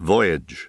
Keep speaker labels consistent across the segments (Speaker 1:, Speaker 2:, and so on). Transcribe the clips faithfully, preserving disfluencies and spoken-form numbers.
Speaker 1: Voyage.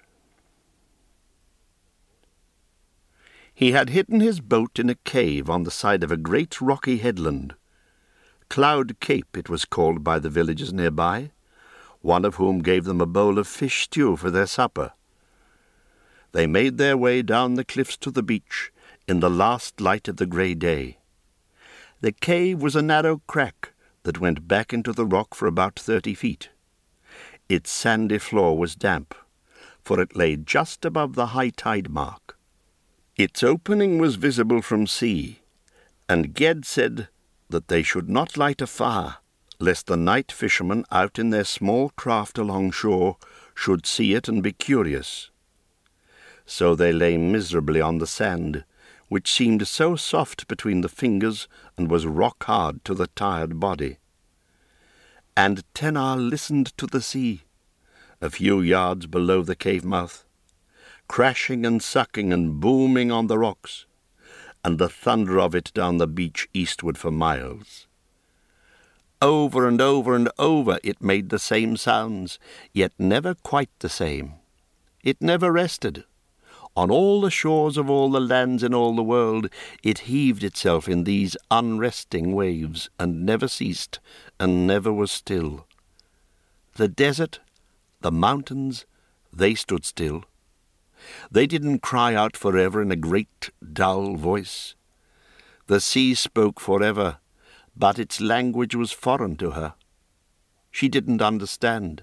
Speaker 1: He had hidden his boat in a cave on the side of a great rocky headland. Cloud Cape it was called by the villagers nearby, one of whom gave them a bowl of fish stew for their supper. They made their way down the cliffs to the beach in the last light of the grey day. The cave was a narrow crack that went back into the rock for about thirty feet. Its sandy floor was damp, for it lay just above the high tide mark. Its opening was visible from sea, and Ged said that they should not light a fire, lest the night fishermen out in their small craft along shore should see it and be curious. So they lay miserably on the sand, which seemed so soft between the fingers and was rock-hard to the tired body. And Tenar listened to the sea, a few yards below the cave mouth, crashing and sucking and booming on the rocks, and the thunder of it down the beach eastward for miles. Over and over and over it made the same sounds, yet never quite the same. It never rested. On all the shores of all the lands in all the world, it heaved itself in these unresting waves, and never ceased, and never was still. The desert, the mountains, they stood still. They didn't cry out forever in a great, dull voice. The sea spoke forever, but its language was foreign to her. She didn't understand.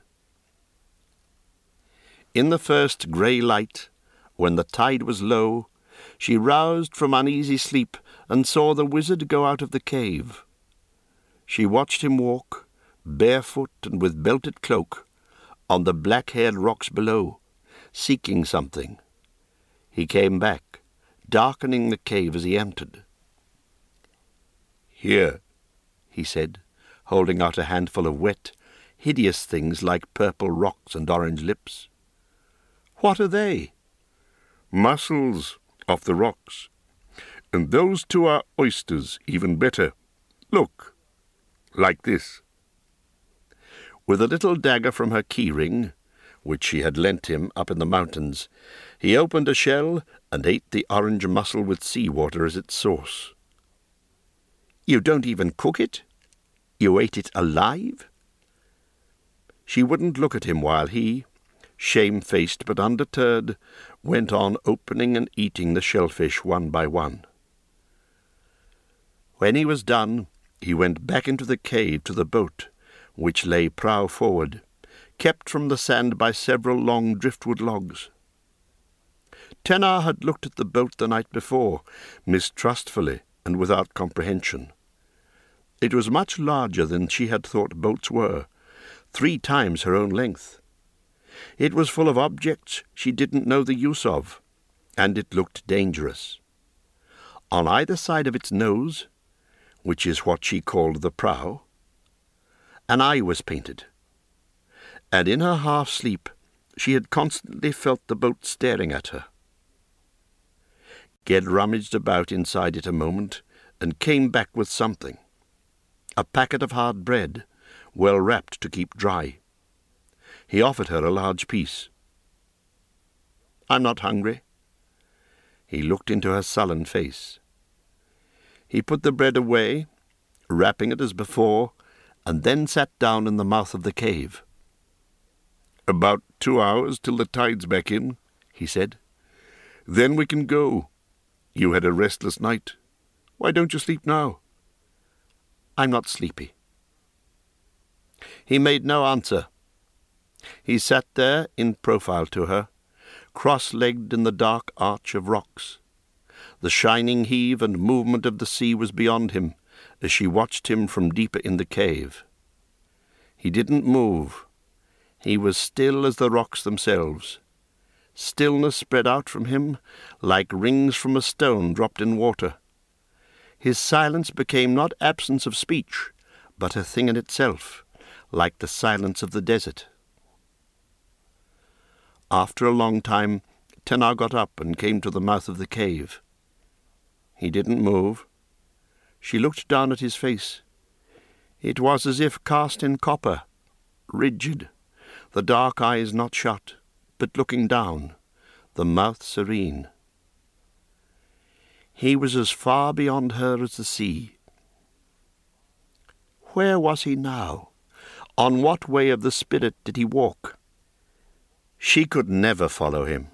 Speaker 1: In the first grey light, when the tide was low, she roused from uneasy sleep and saw the wizard go out of the cave. She watched him walk, barefoot and with belted cloak, on the black-haired rocks below, seeking something. He came back, darkening the cave as he entered. "Here," he said, holding out a handful of wet, hideous things like purple rocks and orange lips. "What are they?" "Mussels off the rocks. And those two are oysters, even better. Look, like this." With a little dagger from her key-ring, which she had lent him up in the mountains, he opened a shell and ate the orange mussel with sea-water as its sauce. "You don't even cook it? You ate it alive?" She wouldn't look at him while he, shamefaced but undeterred, went on opening and eating the shellfish one by one. When he was done, he went back into the cave to the boat, which lay prow forward, kept from the sand by several long driftwood logs. Tenar had looked at the boat the night before, mistrustfully and without comprehension. It was much larger than she had thought boats were, three times her own length. It was full of objects she didn't know the use of, and it looked dangerous. On either side of its nose, which is what she called the prow, an eye was painted, and in her half-sleep she had constantly felt the boat staring at her. Ged rummaged about inside it a moment and came back with something, a packet of hard bread, well wrapped to keep dry. He offered her a large piece. "I'm not hungry." He looked into her sullen face. He put the bread away, wrapping it as before, and then sat down in the mouth of the cave. "About two hours till the tide's back in," he said. "Then we can go. You had a restless night. Why don't you sleep now?" "I'm not sleepy." He made no answer. He sat there in profile to her, cross-legged in the dark arch of rocks. The shining heave and movement of the sea was beyond him as she watched him from deeper in the cave. He didn't move. He was still as the rocks themselves. Stillness spread out from him like rings from a stone dropped in water. His silence became not absence of speech, but a thing in itself, like the silence of the desert. After a long time, Tenar got up and came to the mouth of the cave. He didn't move. She looked down at his face. It was as if cast in copper, rigid, the dark eyes not shut, but looking down, the mouth serene. He was as far beyond her as the sea. Where was he now? On what way of the spirit did he walk? She could never follow him.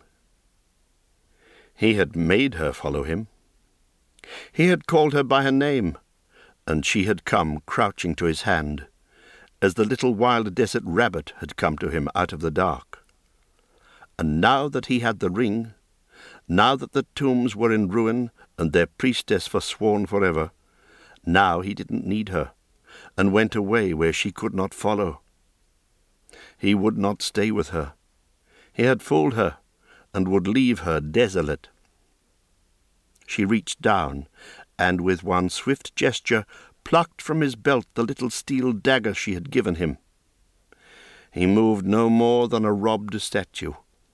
Speaker 1: He had made her follow him. He had called her by her name, and she had come crouching to his hand, as the little wild desert rabbit had come to him out of the dark. And now that he had the ring, now that the tombs were in ruin and their priestess forsworn forever, now he didn't need her, and went away where she could not follow. He would not stay with her. He had fooled her, and would leave her desolate. She reached down, and with one swift gesture plucked from his belt the little steel dagger she had given him. He moved no more than a robbed statue.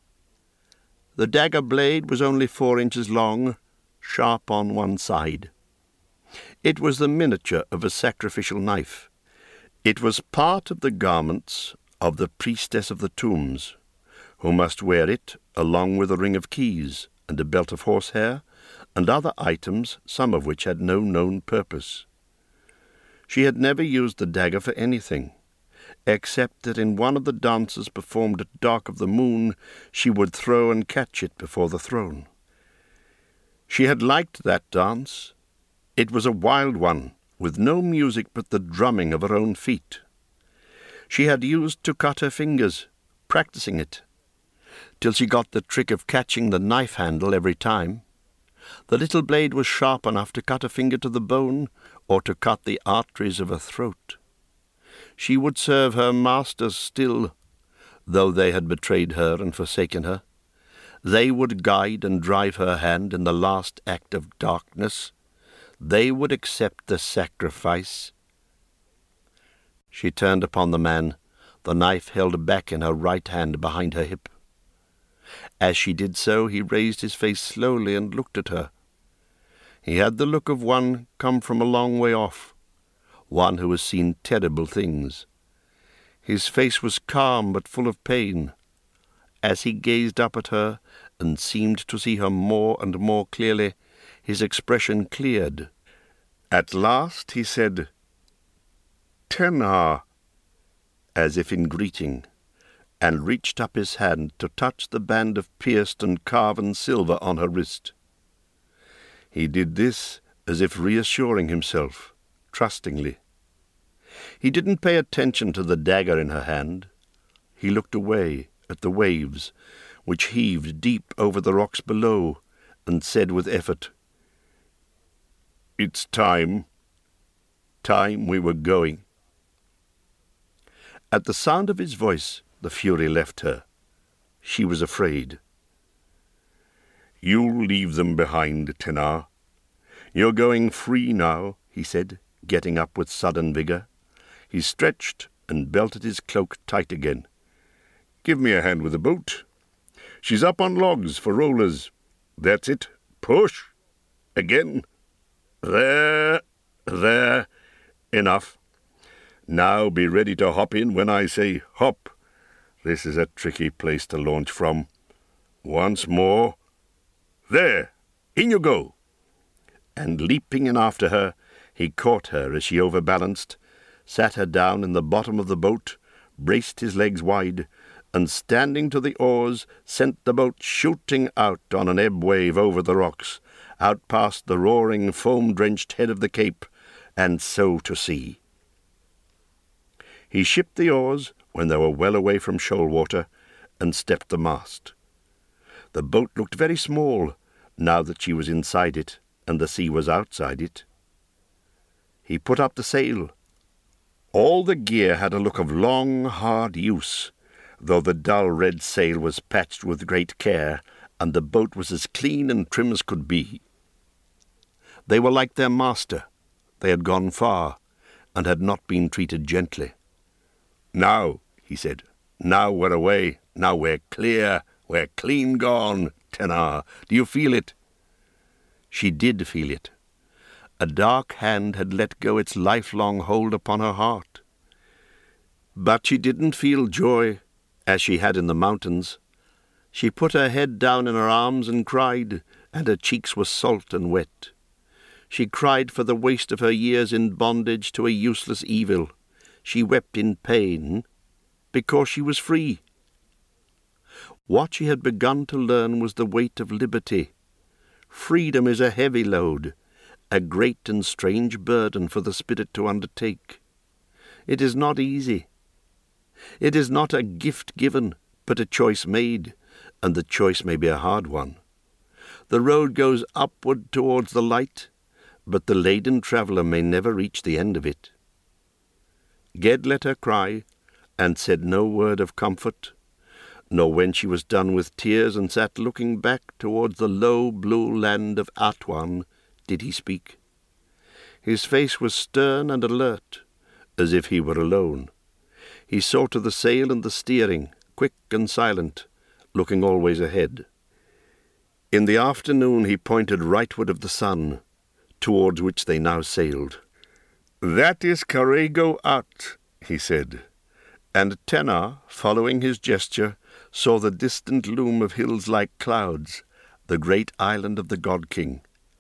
Speaker 1: The dagger blade was only four inches long, sharp on one side. It was the miniature of a sacrificial knife. It was part of the garments of the priestess of the tombs, who must wear it along with a ring of keys and a belt of horsehair and other items, some of which had no known purpose. She had never used the dagger for anything, except that in one of the dances performed at dark of the moon she would throw and catch it before the throne. She had liked that dance. It was a wild one, with no music but the drumming of her own feet. She had used to cut her fingers, practicing it, till she got the trick of catching the knife handle every time. The little blade was sharp enough to cut a finger to the bone, or to cut the arteries of her throat. She would serve her masters still, though they had betrayed her and forsaken her. They would guide and drive her hand in the last act of darkness. They would accept the sacrifice. She turned upon the man, the knife held back in her right hand behind her hip. As she did so, he raised his face slowly and looked at her. He had the look of one come from a long way off, one who has seen terrible things. His face was calm but full of pain. As he gazed up at her and seemed to see her more and more clearly, his expression cleared. At last he said, "Tennaa," as if in greeting, and reached up his hand to touch the band of pierced and carven silver on her wrist. He did this as if reassuring himself, trustingly. He didn't pay attention to the dagger in her hand. He looked away at the waves, which heaved deep over the rocks below, and said with effort, "It's time. Time we were going." At the sound of his voice, the fury left her. She was afraid. "You'll leave them behind, Tennaa. You're going free now," he said, getting up with sudden vigour. He stretched and belted his cloak tight again. "Give me a hand with the boat. She's up on logs for rollers. That's it. Push. Again. There. There. Enough. Now be ready to hop in when I say hop. This is a tricky place to launch from. Once more. There. In you go." And leaping in after her, he caught her as she overbalanced, sat her down in the bottom of the boat, braced his legs wide, and standing to the oars, sent the boat shooting out on an ebb wave over the rocks, out past the roaring, foam-drenched head of the cape, and so to sea. He shipped the oars when they were well away from shoal water, and stepped the mast. The boat looked very small, now that she was inside it, and the sea was outside it. He put up the sail. All the gear had a look of long, hard use, though the dull red sail was patched with great care, and the boat was as clean and trim as could be. They were like their master. They had gone far, and had not been treated gently. "Now," he said, "now we're away. Now we're clear. We're clean gone, Tennaa. Do you feel it?" She did feel it. A dark hand had let go its lifelong hold upon her heart. But she didn't feel joy, as she had in the mountains. She put her head down in her arms and cried, and her cheeks were salt and wet. She cried for the waste of her years in bondage to a useless evil. She wept in pain, because she was free. What she had begun to learn was the weight of liberty. Freedom is a heavy load, a great and strange burden for the spirit to undertake. It is not easy. It is not a gift given, but a choice made, and the choice may be a hard one. The road goes upward towards the light, but the laden traveller may never reach the end of it. Ged let her cry, and said no word of comfort, nor when she was done with tears and sat looking back towards the low blue land of Atuan did he speak. His face was stern and alert, as if he were alone. He saw to the sail and the steering, quick and silent, looking always ahead. In the afternoon he pointed rightward of the sun, towards which they now sailed. "That is Carrego At," he said, and Tenna, following his gesture, saw the distant loom of hills like clouds, the great island of the God-King.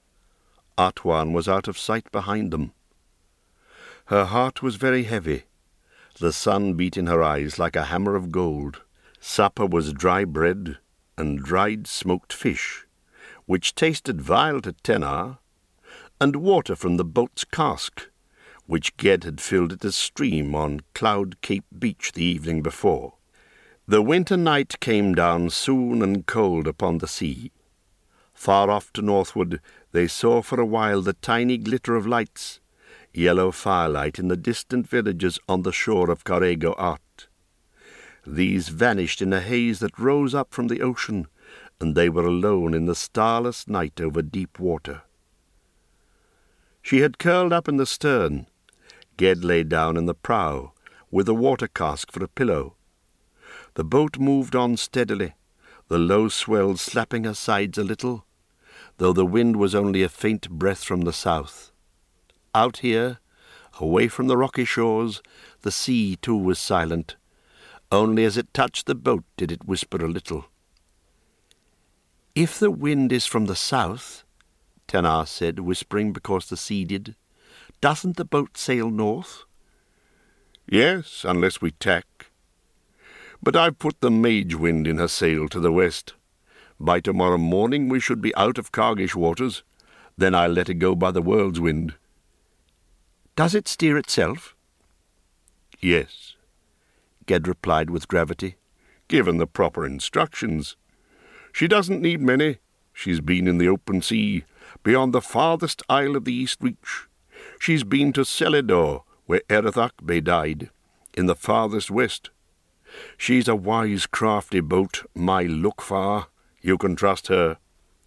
Speaker 1: Atuan was out of sight behind them. Her heart was very heavy. The sun beat in her eyes like a hammer of gold. Supper was dry bread and dried smoked fish, which tasted vile to Tenna, and water from the boat's cask, which Ged had filled at a stream on Cloud Cape Beach the evening before. The winter night came down soon and cold upon the sea. Far off to northward they saw for a while the tiny glitter of lights, yellow firelight in the distant villages on the shore of Carrego At. These vanished in a haze that rose up from the ocean, and they were alone in the starless night over deep water. She had curled up in the stern. Ged lay down in the prow, with a water-cask for a pillow. The boat moved on steadily, the low swell slapping her sides a little, though the wind was only a faint breath from the south. Out here, away from the rocky shores, the sea too was silent. Only as it touched the boat did it whisper a little. "If the wind is from the south," Tenna said, whispering because the sea did, "doesn't the boat sail north?" "Yes, unless we tack. But I've put the mage wind in her sail to the west. By tomorrow morning we should be out of Kargish waters. Then I'll let it go by the world's wind." "Does it steer itself?" "Yes," Ged replied with gravity, "given the proper instructions. She doesn't need many. She's been in the open sea, beyond the farthest isle of the East Reach. She's been to Selador, where Ereth Akbe died, in the farthest west. She's a wise, crafty boat, my Lukfar. You can trust her."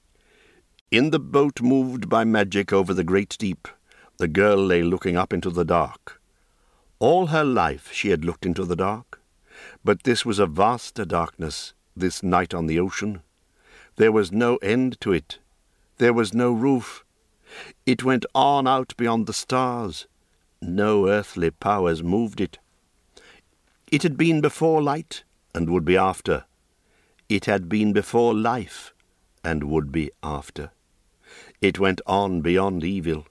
Speaker 1: In the boat moved by magic over the great deep, the girl lay looking up into the dark. All her life she had looked into the dark, but this was a vaster darkness, this night on the ocean. There was no end to it. There was no roof. It went on out beyond the stars. No earthly powers moved it. It had been before light, and would be after. It had been before life, and would be after. It went on beyond evil.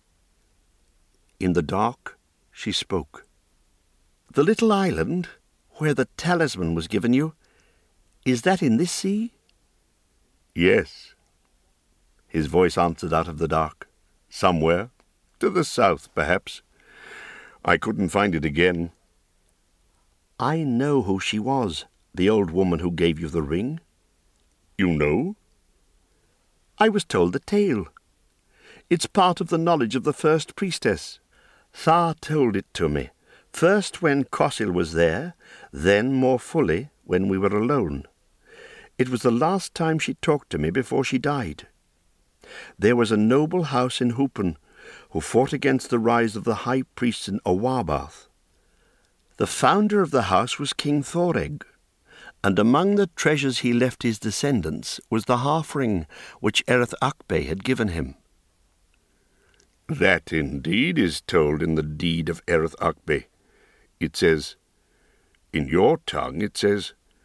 Speaker 1: In the dark, she spoke. "The little island, where the talisman was given you, is that in this sea?" "Yes," his voice answered out of the dark. "Somewhere. To the south, perhaps. I couldn't find it again." "I know who she was, the old woman who gave you the ring." "You know?" "I was told the tale. It's part of the knowledge of the first priestess. Thar told it to me, first when Kosil was there, then more fully when we were alone. It was the last time she talked to me before she died. There was a noble house in Hoopen who fought against the rise of the high priests in Awarbath. The founder of the house was King Thoreg, and among the treasures he left his descendants was the half-ring which Ereth Akbe had given him." "That indeed is told in the deed of Ereth Akbe. It says, in your tongue it says,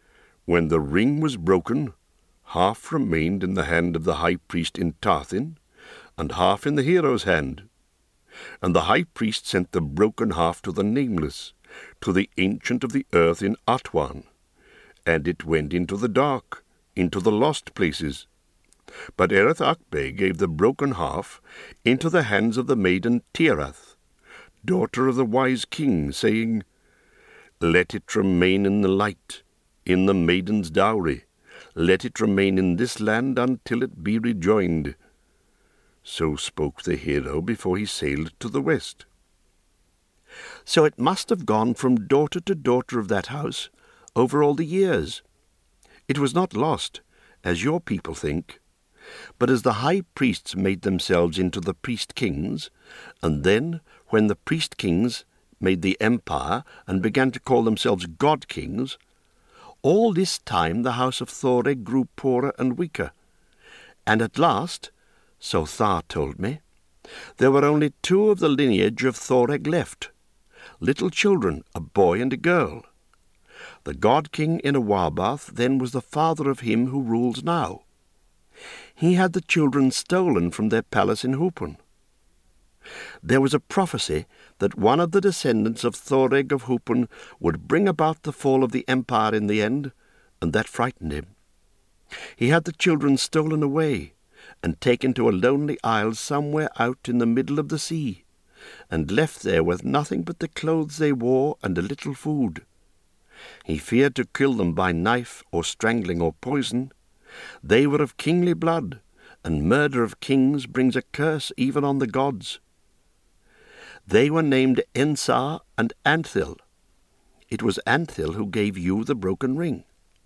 Speaker 1: When the ring was broken, half remained in the hand of the high priest in Tarthin, and half in the hero's hand. And the high priest sent the broken half to the Nameless, to the Ancient of the Earth in Atwan, and it went into the dark, into the lost places. But Ereth Akbe gave the broken half into the hands of the maiden Tiarath, daughter of the wise king, saying, Let it remain in the light, in the maiden's dowry. Let it remain in this land until it be rejoined. So spoke the hero before he sailed to the west. So it must have gone from daughter to daughter of that house over all the years. It was not lost, as your people think, but as the high priests made themselves into the priest-kings, and then, when the priest-kings made the empire and began to call themselves god-kings, all this time the house of Thoreg grew poorer and weaker, and at last, so Thar told me, there were only two of the lineage of Thoreg left, little children, a boy and a girl. The god-king in Awarbath then was the father of him who rules now. He had the children stolen from their palace in Hupun. There was a prophecy that one of the descendants of Thoreg of Hupun would bring about the fall of the empire in the end, and that frightened him. He had the children stolen away and taken to a lonely isle somewhere out in the middle of the sea, and left there with nothing but the clothes they wore and a little food. He feared to kill them by knife or strangling or poison. They were of kingly blood, and murder of kings brings a curse even on the gods. They were named Ensar and Anthil. It was Anthil who gave you the broken ring.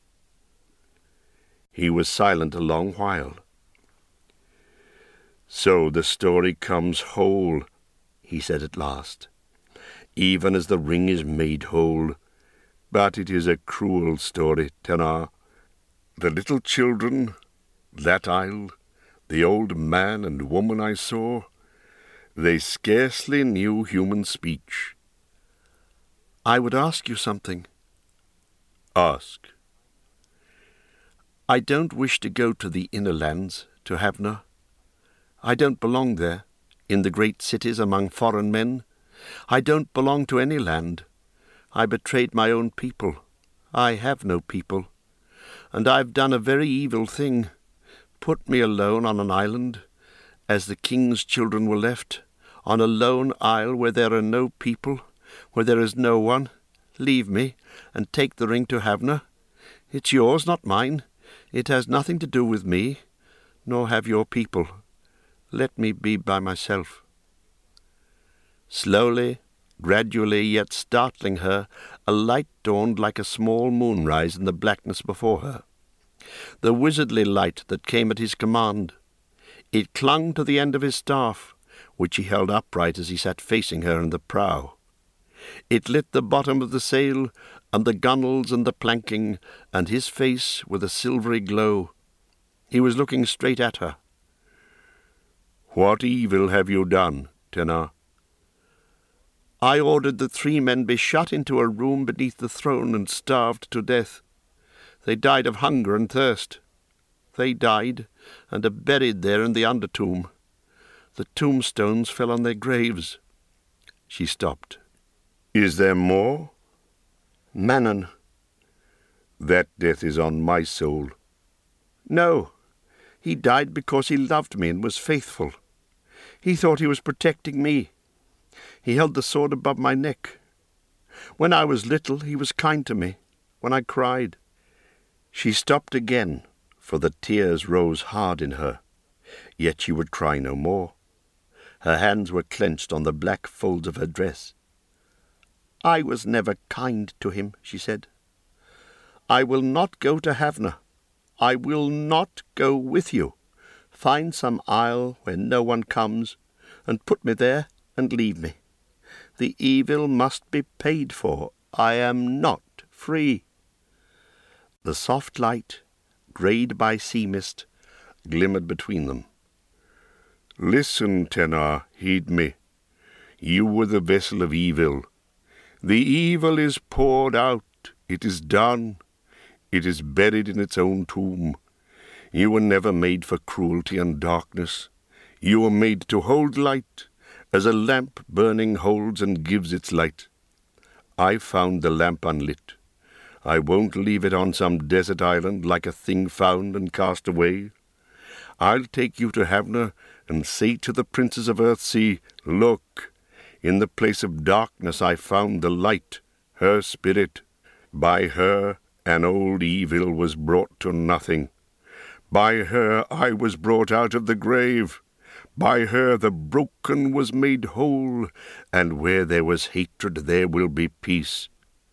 Speaker 1: He was silent a long while. So the story comes whole, he said at last, even as the ring is made whole. But it is a cruel story, Tenar. The little children, that isle, the old man and woman I saw, they scarcely knew human speech. I would ask you something. Ask. I don't wish to go to the inner lands, to Havna. I don't belong there, in the great cities among foreign men. I don't belong to any land. I betrayed my own people. I have no people. And I've done a very evil thing, put me alone on an island, as the king's children were left, on a lone isle where there are no people, where there is no one. Leave me, and take the ring to Havna. It's yours, not mine. It has nothing to do with me, nor have your people. Let me be by myself. Slowly, gradually, yet startling her, a light dawned like a small moonrise in the blackness before her. The wizardly light that came at his command. It clung to the end of his staff, which he held upright as he sat facing her in the prow. It lit the bottom of the sail, and the gunwales and the planking, and his face with a silvery glow. He was looking straight at her. What evil have you done, Tenar? I ordered that three men be shut into a room beneath the throne and starved to death. They died of hunger and thirst. They died, and are buried there in the undertomb. The tombstones fell on their graves. She stopped. Is there more? Manon. That death is on my soul. No, he died because he loved me and was faithful. He thought he was protecting me. He held the sword above my neck. When I was little, he was kind to me, when I cried. She stopped again, for the tears rose hard in her, yet she would cry no more. Her hands were clenched on the black folds of her dress. I was never kind to him, she said. I will not go to Havna. I will not go with you. Find some isle where no one comes, and put me there and leave me. The evil must be paid for. I am not free. The soft light, greyed by sea mist, glimmered between them. Listen, Tenar, heed me. You were the vessel of evil. The evil is poured out. It is done. It is buried in its own tomb. You were never made for cruelty and darkness. You were made to hold light, as a lamp burning holds and gives its light. I found the lamp unlit. I won't leave it on some desert island like a thing found and cast away. I'll take you to Havna and say to the princes of Earthsea, Look, in the place of darkness I found the light, her spirit. By her an old evil was brought to nothing. By her I was brought out of the grave. By her the broken was made whole, and where there was hatred there will be peace.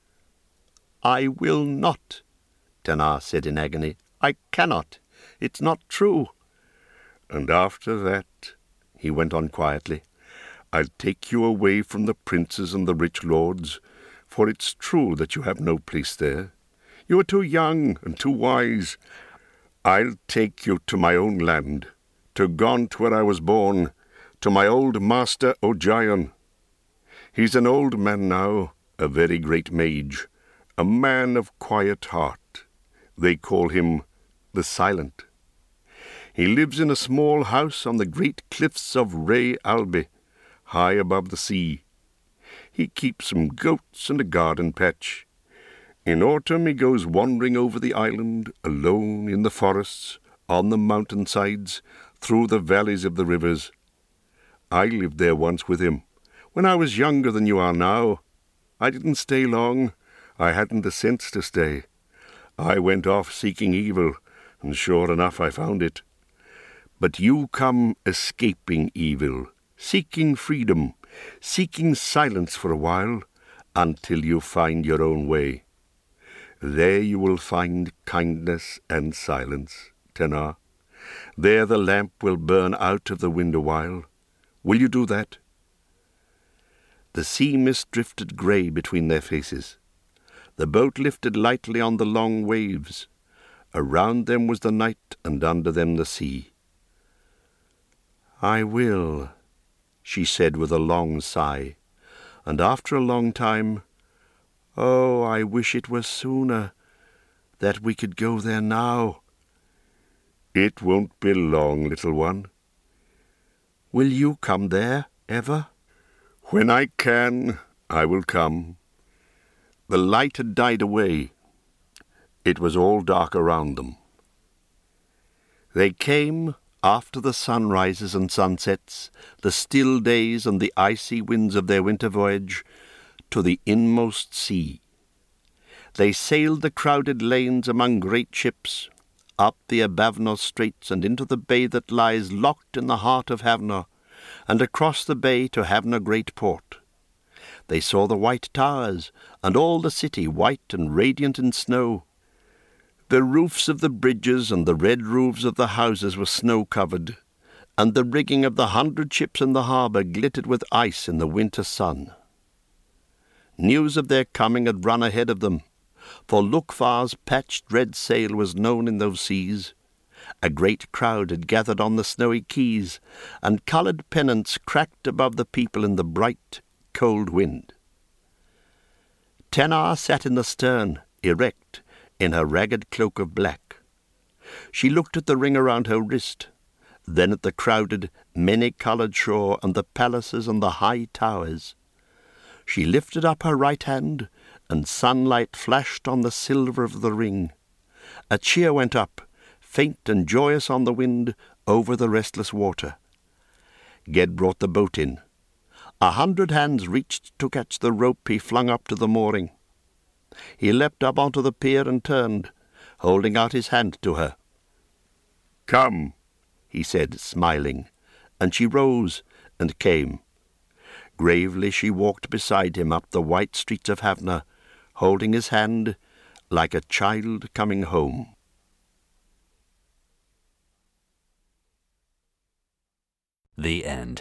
Speaker 1: I will not, Tannat said in agony. I cannot. It's not true. And after that, he went on quietly, I'll take you away from the princes and the rich lords, for it's true that you have no place there. You are too young and too wise. I'll take you to my own land, to Gaunt where I was born, to my old master Ogion. He's an old man now, a very great mage, a man of quiet heart. They call him the Silent. He lives in a small house on the great cliffs of Ray Alby, high above the sea. He keeps some goats and a garden patch. In autumn he goes wandering over the island, alone in the forests, on the mountain-sides, through the valleys of the rivers. I lived there once with him, when I was younger than you are now. I didn't stay long. I hadn't the sense to stay. I went off seeking evil, and sure enough I found it. But you come escaping evil, seeking freedom, seeking silence for a while, until you find your own way. There you will find kindness and silence, Tannat. There the lamp will burn out of the wind a while. Will you do that? The sea mist drifted grey between their faces. The boat lifted lightly on the long waves. Around them was the night, and under them the sea. I will, she said with a long sigh, and after a long time, Oh, I wish it were sooner, that we could go there now. It won't be long, little one. Will you come there, ever? When I can, I will come. The light had died away. It was all dark around them. They came after the sunrises and sunsets, the still days and the icy winds of their winter voyage, to the inmost sea. They sailed the crowded lanes among great ships, up the Abavno Straits and into the bay that lies locked in the heart of Havna, and across the bay to Havna Great Port. They saw the white towers, and all the city white and radiant in snow. The roofs of the bridges and the red roofs of the houses were snow-covered, and the rigging of the hundred ships in the harbour glittered with ice in the winter sun. News of their coming had run ahead of them, for Lukvar's patched red sail was known in those seas. A great crowd had gathered on the snowy quays, and coloured pennants cracked above the people in the bright, cold wind. Tannat sat in the stern, erect, in her ragged cloak of black. She looked at the ring around her wrist, then at the crowded, many-coloured shore and the palaces and the high towers. She lifted up her right hand, and sunlight flashed on the silver of the ring. A cheer went up, faint and joyous on the wind, over the restless water. Ged brought the boat in. A hundred hands reached to catch the rope he flung up to the mooring. He leapt up onto the pier and turned, holding out his hand to her. "Come," he said, smiling, and she rose and came. Gravely she walked beside him up the white streets of Havna, holding his hand like a child coming home.
Speaker 2: The end.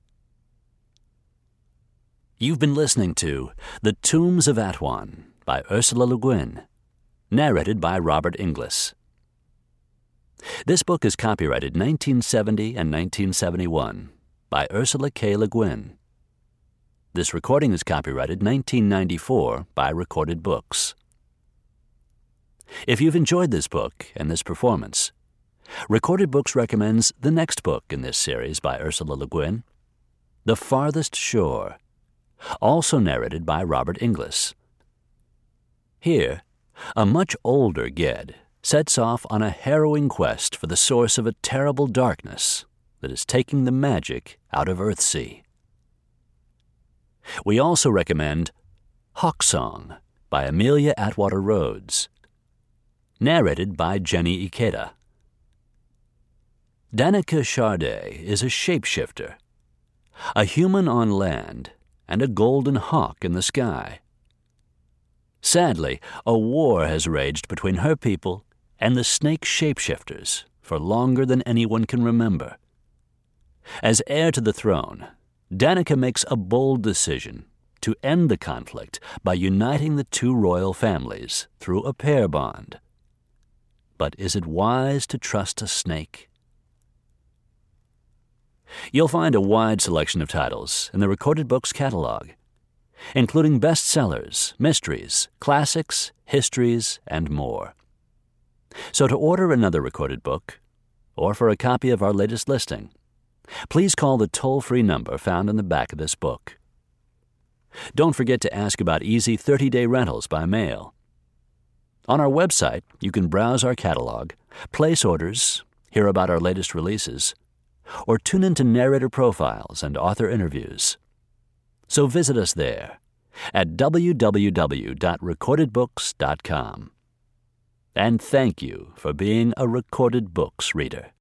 Speaker 2: You've been listening to The Tombs of Atuan by Ursula Le Guin, narrated by Robert Inglis. This book is copyrighted nineteen seventy and nineteen seventy-one by Ursula K. Le Guin. This recording is copyrighted nineteen ninety-four by Recorded Books. If you've enjoyed this book and this performance, Recorded Books recommends the next book in this series by Ursula Le Guin, The Farthest Shore, also narrated by Robert Inglis. Here, a much older Ged sets off on a harrowing quest for the source of a terrible darkness that is taking the magic out of Earthsea. We also recommend Hawk Song by Amelia Atwater Rhodes, narrated by Jenny Ikeda. Danica Charday is a shapeshifter, a human on land and a golden hawk in the sky. Sadly, a war has raged between her people and the snake shapeshifters for longer than anyone can remember. As heir to the throne, Danica makes a bold decision to end the conflict by uniting the two royal families through a pair bond. But is it wise to trust a snake? You'll find a wide selection of titles in the Recorded Books catalog, including bestsellers, mysteries, classics, histories, and more. So to order another recorded book, or for a copy of our latest listing, please call the toll-free number found in the back of this book. Don't forget to ask about easy thirty-day rentals by mail. On our website, you can browse our catalog, place orders, hear about our latest releases, or tune into narrator profiles and author interviews. So visit us there at w w w dot recorded books dot com. And thank you for being a Recorded Books reader.